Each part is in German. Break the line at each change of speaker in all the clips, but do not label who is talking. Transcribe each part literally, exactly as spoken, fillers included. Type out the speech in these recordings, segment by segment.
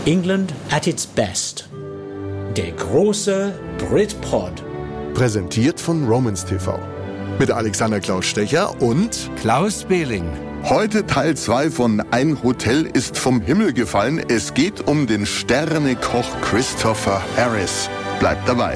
England at its best. Der große Britpod.
Präsentiert von Romans T V. Mit Alexander Klaus Stecher und
Klaus Behling.
Heute Teil zwei von Ein Hotel ist vom Himmel gefallen. Es geht um den Sternekoch Christopher Harris. Bleibt dabei.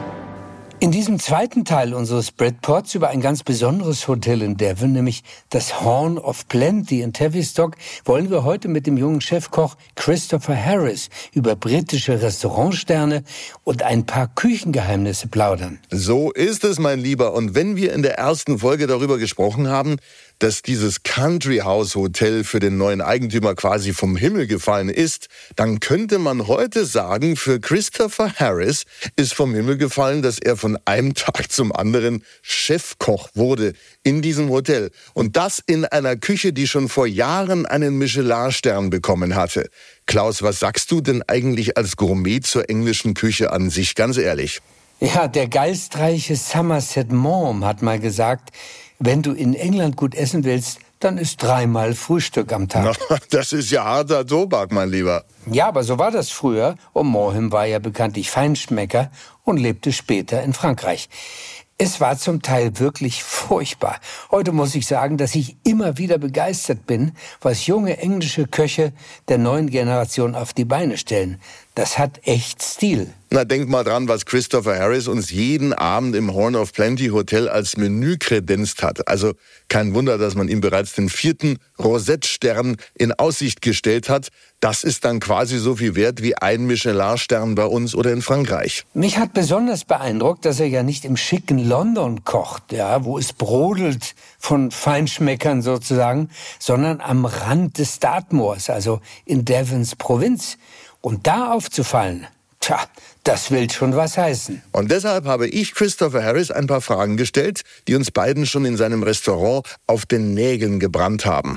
In diesem zweiten Teil unseres Britpods über ein ganz besonderes Hotel in Devon, nämlich das Horn of Plenty in Tavistock, wollen wir heute mit dem jungen Chefkoch Christopher Harris über britische Restaurantsterne und ein paar Küchengeheimnisse plaudern.
So ist es, mein Lieber. Und wenn wir in der ersten Folge darüber gesprochen haben, dass dieses Country House Hotel für den neuen Eigentümer quasi vom Himmel gefallen ist, dann könnte man heute sagen, für Christopher Harris ist vom Himmel gefallen, dass er von einem Tag zum anderen Chefkoch wurde in diesem Hotel. Und das in einer Küche, die schon vor Jahren einen Michelin-Stern bekommen hatte. Klaus, was sagst du denn eigentlich als Gourmet zur englischen Küche an sich, ganz ehrlich?
Ja, der geistreiche Somerset Maugham hat mal gesagt, wenn du in England gut essen willst, dann isst dreimal Frühstück am Tag.
Na, das ist ja harter Tobak, mein Lieber.
Ja, aber so war das früher. Und Maugham war ja bekanntlich Feinschmecker und lebte später in Frankreich. Es war zum Teil wirklich furchtbar. Heute muss ich sagen, dass ich immer wieder begeistert bin, was junge englische Köche der neuen Generation auf die Beine stellen. Das hat echt Stil.
Na, denk mal dran, was Christopher Harris uns jeden Abend im Horn of Plenty Hotel als Menü kredenzt hat. Also kein Wunder, dass man ihm bereits den vierten Rosette-Stern in Aussicht gestellt hat. Das ist dann quasi so viel wert wie ein Michelin-Stern bei uns oder in Frankreich.
Mich hat besonders beeindruckt, dass er ja nicht im schicken London kocht, ja, wo es brodelt von Feinschmeckern sozusagen, sondern am Rand des Dartmoors, also in Devons Provinz. Und da aufzufallen, tja, das will schon was heißen.
Und deshalb habe ich Christopher Harris ein paar Fragen gestellt, die uns beiden schon in seinem Restaurant auf den Nägeln gebrannt haben.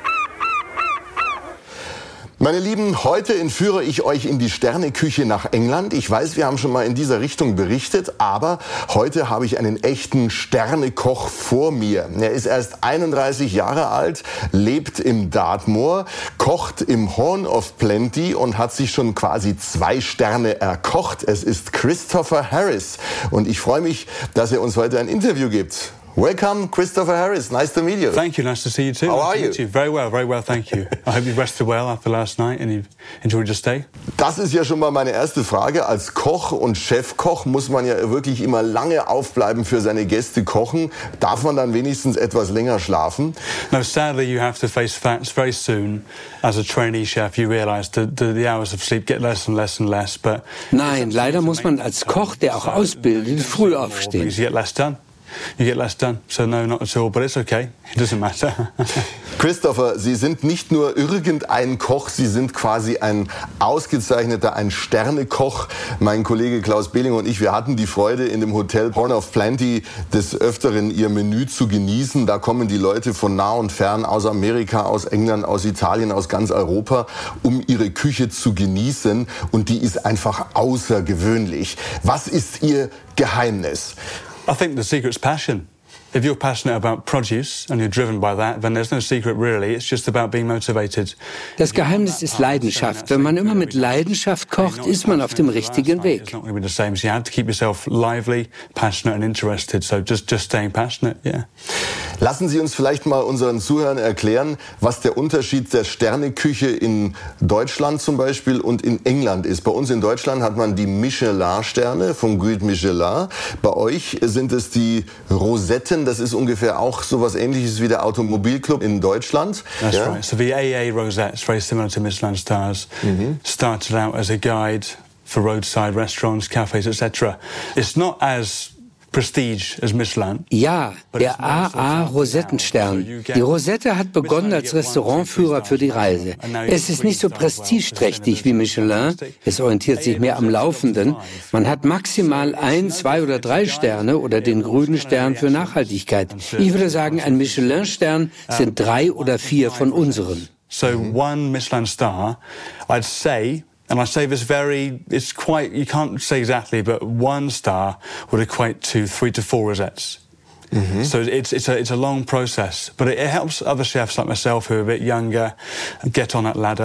Meine Lieben, heute entführe ich euch in die Sterneküche nach England. Ich weiß, wir haben schon mal in dieser Richtung berichtet, aber heute habe ich einen echten Sternekoch vor mir. Er ist erst einunddreißig Jahre alt, lebt im Dartmoor, kocht im Horn of Plenty und hat sich schon quasi zwei Sterne erkocht. Es ist Christopher Harris und ich freue mich, dass er uns heute ein Interview gibt. Welcome, Christopher Harris. Nice to meet you.
Thank you. Nice to see you too.
How
nice
are
to
you?
meet you? Very well, very well. Thank you. I hope you rested well after last night and you've enjoyed your stay.
Das ist ja schon mal meine erste Frage. Als Koch und Chefkoch muss man ja wirklich immer lange aufbleiben für seine Gäste kochen. Darf man dann wenigstens etwas länger schlafen?
No, sadly you have to face facts very soon. As a trainee chef, you realise that the, the hours of sleep get less and less and less. But
Nein, leider muss man als Koch, der auch ausbildet, früh aufstehen.
because you get less done. You get less done. So no, not at all. But it's okay. It doesn't matter.
Christopher, Sie sind nicht nur irgendein Koch, Sie sind quasi ein ausgezeichneter, ein Sternekoch. Mein Kollege Klaus Behling und ich, wir hatten die Freude, in dem Hotel Horn of Plenty des Öfteren Ihr Menü zu genießen. Da kommen die Leute von nah und fern, aus Amerika, aus England, aus Italien, aus ganz Europa, um Ihre Küche zu genießen. Und die ist einfach außergewöhnlich. Was ist Ihr Geheimnis?
I think the secret's passion. If you're passionate about produce and you're driven by that, then there's no secret really. It's just about being motivated.
Das Geheimnis ist Leidenschaft. Wenn man immer mit Leidenschaft kocht, ist man auf dem richtigen Weg.
It's not going to be the same. So you have to keep yourself lively, passionate and interested. So just just staying passionate, yeah.
Lassen Sie uns vielleicht mal unseren Zuhörern erklären, was der Unterschied der Sterneküche in Deutschland zum Beispiel und in England ist. Bei uns in Deutschland hat man die Michelin-Sterne vom Guide Michelin. Bei euch sind es die Rosetten. Das ist ungefähr auch so was Ähnliches wie der Automobilclub in Deutschland.
That's
ja?
right. So the A A Rosettes, very similar to Michelin stars, mm-hmm. started out as a guide for roadside restaurants, cafes, et cetera. It's not as prestige as Michelin.
Ja, der A A Rosettenstern. Die Rosette hat begonnen als Restaurantführer für die Reise. Es ist nicht so prestigeträchtig wie Michelin. Es orientiert sich mehr am Laufenden. Man hat maximal ein, zwei oder drei Sterne oder den grünen Stern für Nachhaltigkeit. Ich würde sagen, ein Michelin-Stern sind drei oder vier von unseren.
So one Michelin star, I'd say, and I say this very, it's quite, you can't say exactly, but one star would equate to three to four rosettes. Mm-hmm. So it's it's a it's a long process, but it, it helps other chefs like myself who are a bit younger get on that ladder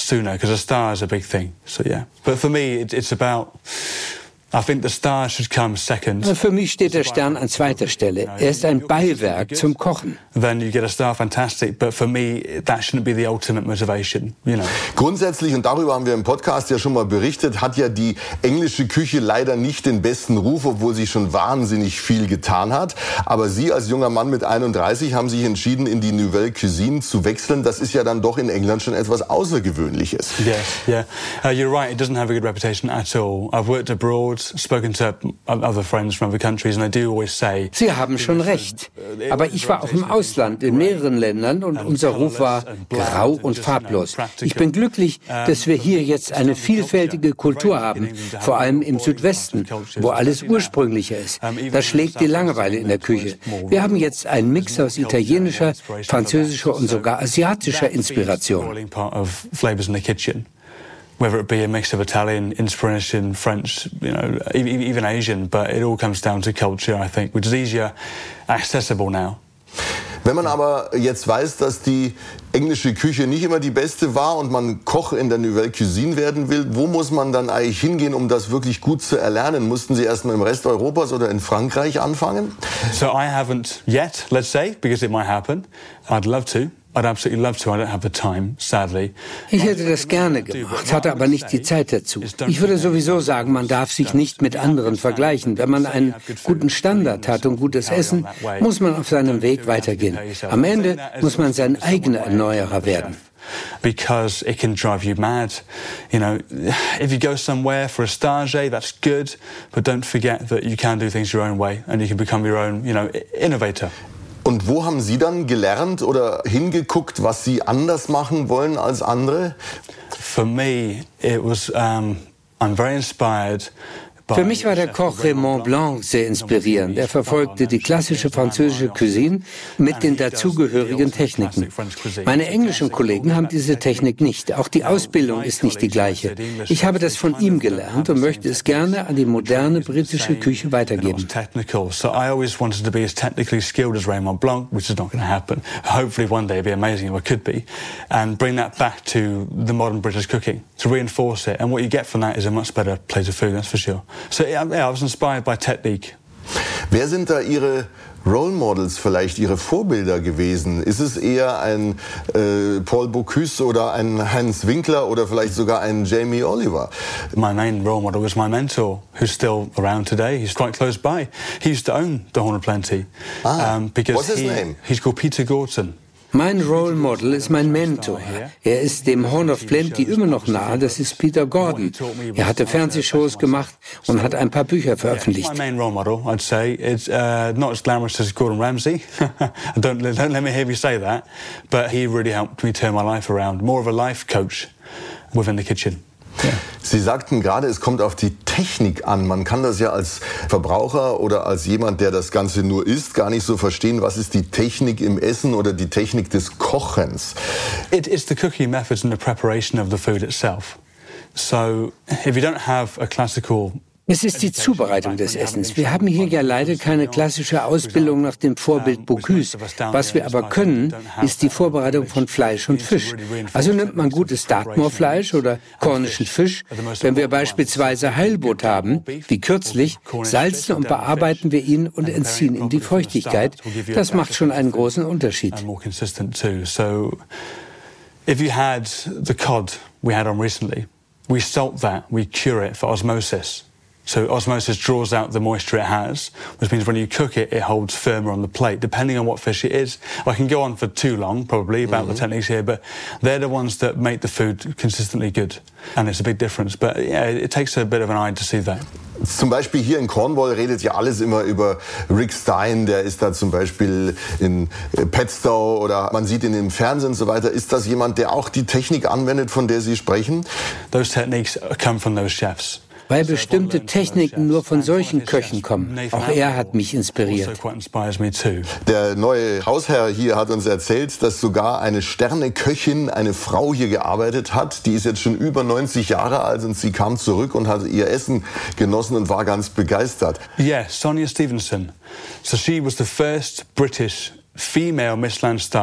sooner because a star is a big thing. So yeah, but for me, it, it's about. I think the star should come second.
Für mich steht der Stern an zweiter Stelle. Er ist ein Beiwerk zum Kochen.
Then you get a star, fantastic. But for me, that shouldn't be the ultimate motivation, you know.
Grundsätzlich, und darüber haben wir im Podcast ja schon mal berichtet, hat ja die englische Küche leider nicht den besten Ruf, obwohl sie schon wahnsinnig viel getan hat. Aber Sie als junger Mann mit einunddreißig haben sich entschieden, in die Nouvelle Cuisine zu wechseln. Das ist ja dann doch in England schon etwas Außergewöhnliches.
Yes, yeah. Uh, you're right, it doesn't have a good reputation at all. I've worked abroad. Spoken to other friends from other countries and they do always say.
Sie haben schon recht. Aber ich war auch im Ausland, in mehreren Ländern und unser Ruf war grau und farblos. Ich bin glücklich, dass wir hier jetzt eine vielfältige Kultur haben, vor allem im Südwesten, wo alles ursprünglicher ist. Das schlägt die Langeweile in der Küche. Wir haben jetzt einen Mix aus italienischer, französischer und sogar asiatischer Inspiration.
Whether it be a mix of Italian, inspiration, French, you know, even Asian, but it all comes down to culture, I think, which is easier accessible now.
Wenn man aber jetzt weiß, dass die englische Küche nicht immer die beste war und man Koch in der Nouvelle Cuisine werden will, wo muss man dann eigentlich hingehen, um das wirklich gut zu erlernen? Mussten Sie erst mal im Rest Europas oder in Frankreich anfangen?
So I haven't yet, let's say, because it might happen. I'd love to. I'd absolutely love to. I don't have the time, sadly.
Ich hätte das gerne gemacht, hatte aber nicht die Zeit dazu. Ich würde sowieso sagen, man darf sich nicht mit anderen vergleichen. Wenn man einen guten Standard hat und gutes Essen, muss man auf seinem Weg weitergehen. Am Ende muss man sein eigener Erneuerer werden.
Because it can drive you mad. You know, if you go somewhere for a stage, that's good, but don't forget that you can do things your own way and you can become your own, you know, innovator.
Und wo haben Sie dann gelernt oder hingeguckt, was Sie anders machen wollen als andere?
For me, it was, um, I'm very inspired.
Für mich war der Koch Raymond Blanc sehr inspirierend. Er verfolgte die klassische französische Cuisine mit den dazugehörigen Techniken. Meine englischen Kollegen haben diese Technik nicht. Auch die Ausbildung ist nicht die gleiche. Ich habe das von ihm gelernt und möchte es gerne an die moderne britische Küche weitergeben.
So I always wanted to be as technically skilled as Raymond Blanc, which is not going to happen. Hopefully one day it'd be amazing if I could be, and bring that back to the modern British cooking to reinforce it. And what you get from that is a much better plate of food, that's for sure. So yeah, I was inspired by technique.
Wer sind da Ihre Role Models, vielleicht Ihre Vorbilder gewesen? Ist es eher ein äh, Paul Bocuse oder ein Hans Winkler oder vielleicht sogar ein Jamie Oliver?
My main role model was my mentor, who's still around today. He's quite close by. He used to own the Horn of Plenty.
Ah,
um, because
what's his
he,
name?
He's called Peter Gorton.
Mein Role Model ist mein Mentor. Er ist dem Horn of Plenty immer noch nahe, das ist Peter Gordon. Er hatte Fernsehshows gemacht und hat ein paar Bücher veröffentlicht.
My main role model, I'd say, is uh, not as glamorous as Gordon Ramsay. don't, don't let me hear me say that. But he really helped me turn my life around. More of a life coach within the kitchen. Yeah.
Sie sagten gerade, es kommt auf die Technik an. Man kann das ja als Verbraucher oder als jemand, der das Ganze nur isst, gar nicht so verstehen. Was ist die Technik im Essen oder die Technik des Kochens?
It is the cooking methods and the preparation of the food itself. So, if you don't have a classical
Es ist die Zubereitung des Essens. Wir haben hier ja leider keine klassische Ausbildung nach dem Vorbild Bocuse. Was wir aber können, ist die Vorbereitung von Fleisch und Fisch. Also nimmt man gutes Dartmoor-Fleisch oder kornischen Fisch. Wenn wir beispielsweise Heilbutt haben, wie kürzlich, salzen und bearbeiten wir ihn und entziehen ihm die Feuchtigkeit. Das macht schon einen großen Unterschied.
If you had the cod we had on recently, we salt that, we cure it for osmosis. So osmosis draws out the moisture it has, which means when you cook it, it holds firmer on the plate, depending on what fish it is. I can go on for too long, probably, about mm-hmm. the techniques here, but they're the ones that make the food consistently good. And it's a big difference. But yeah, it takes a bit of an eye to see that.
Zum Beispiel hier in Cornwall redet ja alles immer über Rick Stein, der ist da zum Beispiel in Padstow oder man sieht ihn im Fernsehen und so weiter. Ist das jemand, der auch die Technik anwendet, von der Sie sprechen?
Those techniques come from those chefs.
Weil bestimmte Techniken nur von solchen Köchen kommen. Auch er hat mich inspiriert.
Der neue Hausherr hier hat uns erzählt, dass sogar eine Sterneköchin, eine Frau hier gearbeitet hat. Die ist jetzt schon über neunzig Jahre alt und sie kam zurück und hat ihr Essen genossen und war ganz begeistert.
Yeah, Sonia Stevenson. So she was the first British female Michelin star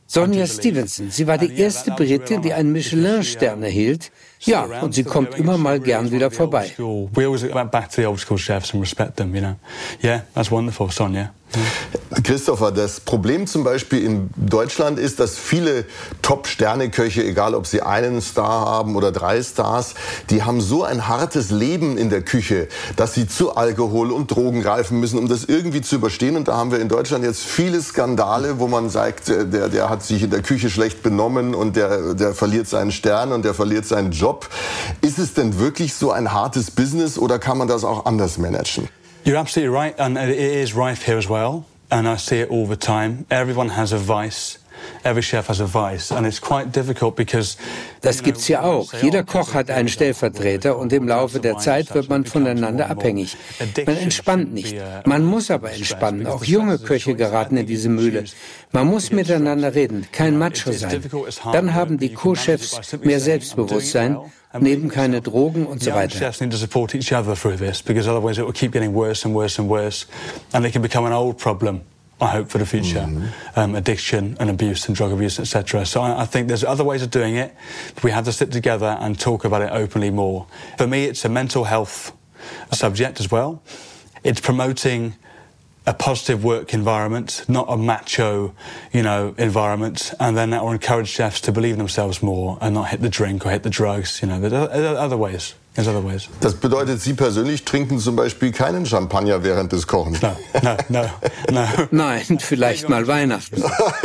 Sonja Stevenson, sie war die erste Britin, die einen Michelin-Stern erhielt. Ja, und sie kommt immer mal gern wieder vorbei.
We always went back to the old school chefs and respect them, you know. Yeah, that's wonderful, Sonja.
Christopher, das Problem zum Beispiel in Deutschland ist, dass viele Top-Sterne-Köche, egal ob sie einen Star haben oder drei Stars, die haben so ein hartes Leben in der Küche, dass sie zu Alkohol und Drogen greifen müssen, um das irgendwie zu überstehen. Und da haben wir in Deutschland jetzt viele Skandale, wo man sagt, der, der hat sich in der Küche schlecht benommen und der, der verliert seinen Stern und der verliert seinen Job. Ist es denn wirklich so ein hartes Business oder kann man das auch anders managen?
You're absolutely right, and it is rife here as well, and I see it all the time. Everyone has a vice. Every chef has a vice, and it's quite difficult because...
Das gibt's ja auch. Jeder Koch hat einen Stellvertreter und im Laufe der Zeit wird man voneinander abhängig. Man entspannt nicht. Man muss aber entspannen. Auch junge Köche geraten in diese Mühle. Man muss miteinander reden, kein Macho sein. Dann haben die Co-Chefs mehr Selbstbewusstsein, nehmen keine Drogen und so weiter.
Chefs need to support each other through this, because otherwise it will keep getting worse and worse and worse, and it can become an old problem. I hope for the future, mm-hmm. um, addiction and abuse and drug abuse, et cetera. So I, I think there's other ways of doing it, but we have to sit together and talk about it openly more. For me, it's a mental health subject as well. It's promoting a positive work environment, not a macho, you know, environment, and then that will encourage chefs to believe in themselves more and not hit the drink or hit the drugs. You know, there are other ways. There's other ways.
Das bedeutet, Sie persönlich trinken zum Beispiel keinen Champagner während des Kochens?
No, no, no, no.
Nein, vielleicht mal Weihnachten.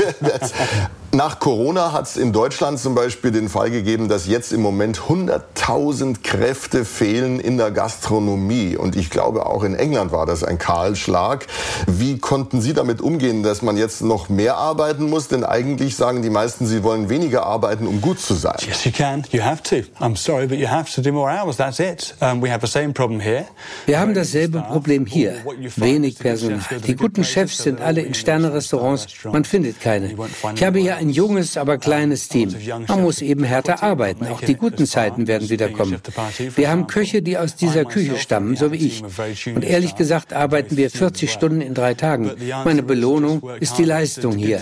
Nach Corona hat es in Deutschland zum Beispiel den Fall gegeben, dass jetzt im Moment hunderttausend Kräfte fehlen in der Gastronomie. Und ich glaube, auch in England war das ein Kahlschlag. Wie konnten Sie damit umgehen, dass man jetzt noch mehr arbeiten muss? Denn eigentlich sagen die meisten, sie wollen weniger arbeiten, um gut zu sein.
Yes, you can. You have to. I'm sorry, but you have to do more hours. That's it. Um, we have the same problem here.
Wir haben dasselbe Problem hier. Wenig Personal. Die guten Chefs sind alle in Sterne-Restaurants. Man findet keine. Ich habe hier ein junges, aber kleines Team. Man muss eben härter arbeiten. Auch die guten Zeiten werden wieder kommen. Wir haben Köche, die aus dieser Küche stammen, so wie ich. Und ehrlich gesagt arbeiten wir vierzig Stunden in drei Tagen. Meine Belohnung ist die Leistung hier.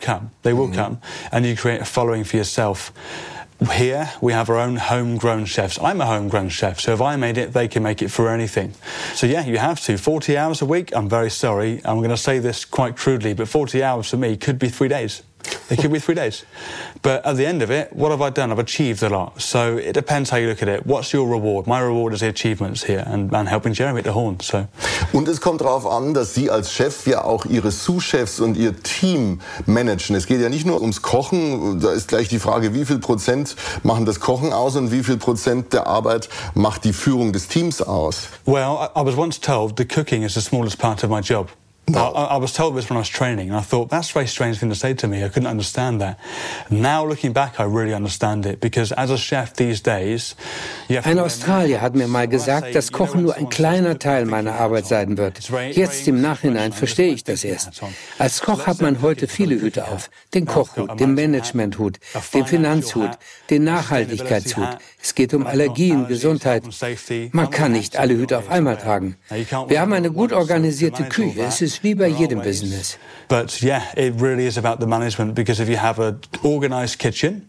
Here, we have our own homegrown chefs. I'm a homegrown chef, so if I made it, they can make it for anything. So yeah, you have to. forty hours a week, I'm very sorry. I'm going to say this quite crudely, but forty hours for me could be three days. It could be three days. But at the end of it, what have I done? I've achieved a lot. So it depends how you look at it. What's your reward? My reward is the achievements here and, and helping Jeremy at the Horn. So.
Und es kommt darauf an, dass Sie als Chef ja auch Ihre Sous-Chefs und Ihr Team managen. Es geht ja nicht nur ums Kochen. Da ist gleich die Frage, wie viel Prozent machen das Kochen aus und wie viel Prozent der Arbeit macht die Führung des Teams aus?
Well, I, I was once told the cooking is the smallest part of my job. No. I, I was told this when I was training, and I thought, that's a very strange thing to say to me. I couldn't understand that. Now, looking back, I really understand it, because as a chef these days...
Ein Australier hat mir mal gesagt, dass Kochen nur ein kleiner Teil meiner Arbeit sein wird. Jetzt im Nachhinein verstehe ich das erst. Als Koch hat man heute viele Hüte auf. Den Kochhut, den Managementhut, den Finanzhut, den Nachhaltigkeitshut. Es geht um Allergien, Gesundheit. Man kann nicht alle Hüte auf einmal tragen. Wir haben eine gut organisierte Küche. Es ist wie bei jedem Business.
But yeah, it really is about the management, because if you have an organized kitchen,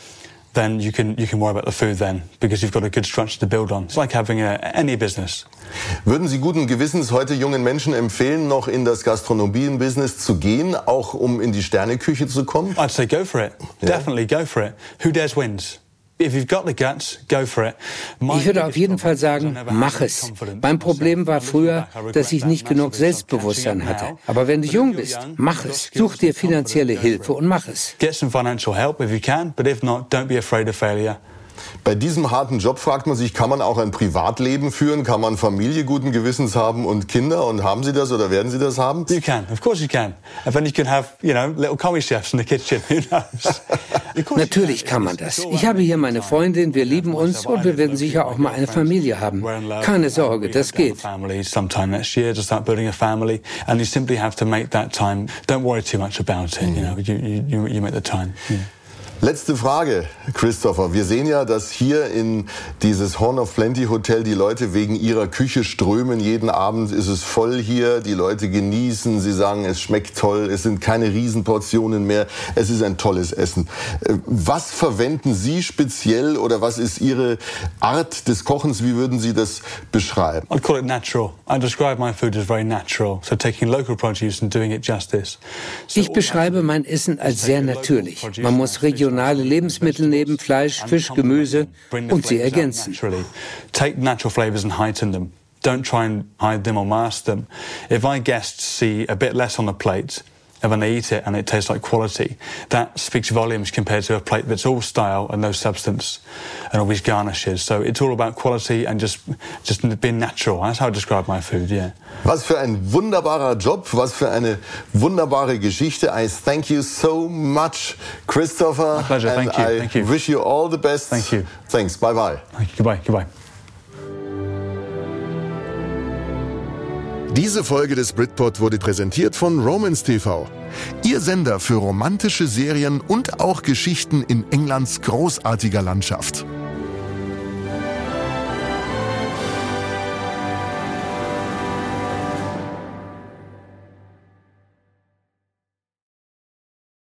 then you can you can worry about the food then, because you've got a good structure to build on. It's like having a, any business.
Würden Sie guten Gewissens heute jungen Menschen empfehlen, noch in das Gastronomien-Business zu gehen, auch um in die Sterneküche zu kommen?
I'd say go for it. Yeah. Definitely go for it. Who dares wins. If you've got the guts, go for it.
Ich würde auf jeden Fall sagen, mach es. Mein Problem war früher, dass ich nicht genug Selbstbewusstsein hatte. Aber wenn du jung bist, mach es. Such dir finanzielle Hilfe und mach es.
Get some financial help if you can, but if not, don't be afraid of failure.
Bei diesem harten Job fragt man sich, kann man auch ein Privatleben führen? Kann man Familie guten Gewissens haben und Kinder? Und haben Sie das oder werden Sie das haben?
You can, of course you can. And then you can have, you know, little commie chefs in the kitchen. Who knows?
Natürlich kann man das. Ich habe hier meine Freundin, wir lieben uns und wir werden sicher auch mal eine Familie haben. Keine Sorge, das geht.
Sometime next year to start building a family, and you simply have to make that time. Don't worry too much about it. You know, you you you make the time. Yeah.
Letzte Frage, Christopher. Wir sehen ja, dass hier in dieses Horn of Plenty Hotel die Leute wegen ihrer Küche strömen. Jeden Abend ist es voll hier. Die Leute genießen. Sie sagen, es schmeckt toll. Es sind keine Riesenportionen mehr. Es ist ein tolles Essen. Was verwenden Sie speziell oder was ist Ihre Art des Kochens? Wie würden Sie das beschreiben?
I'd call it natural. I describe my food as very natural. So taking local produce and doing it justice.
Ich beschreibe mein Essen als sehr natürlich. Man muss regionale Lebensmittel neben Fleisch, Fisch, Gemüse und sie ergänzen.
Take natural flavors and heighten them. Don't try and hide them or mask them. If my guests see a bit less on the plate, and when they eat it and it tastes like quality, that speaks volumes compared to a plate that's all style and no substance and always garnishes. So it's all about quality and just just being natural. That's how I describe my food, yeah.
Was für ein wunderbarer Job, was für eine wunderbare Geschichte. I thank you so much, Christopher.
My pleasure,
and
thank you.
I
Thank you.
wish you all the best.
Thank you.
Thanks, bye bye.
Thank you. Goodbye, goodbye.
Diese Folge des Britpod wurde präsentiert von Romance T V. Ihr Sender für romantische Serien und auch Geschichten in Englands großartiger Landschaft.